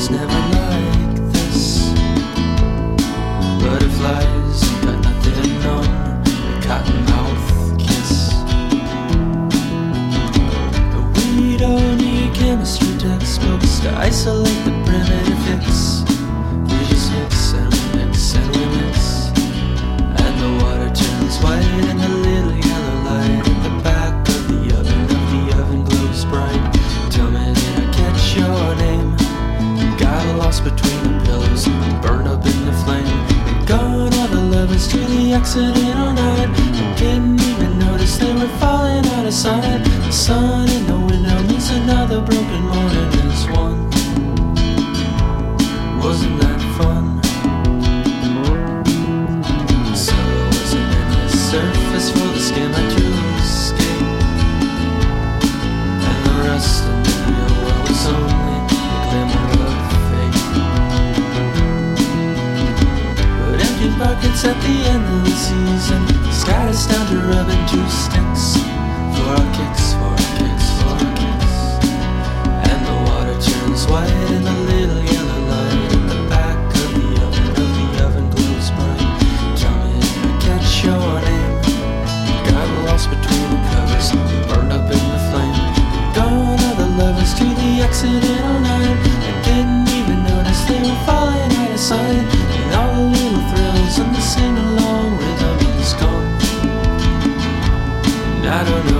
was never like this. Butterflies got nothing on a cottonmouth kiss. But we don't need chemistry textbooks to isolate the primitive hits. We just mix and we mix and we mix, and the water turns white in the little yellow light at the back of the oven glows bright. Tell me, did I catch your name? Got lost between the pillows, burned up in the flame. And gone all the lovers to the accidental night. I didn't even notice they were falling out of sight. The sun in the window means another broken morning is one. Wasn't that fun? So wasn't in the surface for the skin I to escape, and the rest of the real world was only a glimmer of fate. But empty buckets at the end of the season, sky is down to rubbing two sticks for our kicks, for our kicks, for our kicks. And the water turns white in the little yellow light at the back of the oven glows bright. Tell me, did I catch your name? Got lost between the covers, burned up in the flame. Gone are the lovers to the accidental night. I didn't even notice they were falling out of sight. And all the little thrills and the sing-along rhythm is gone. And I don't know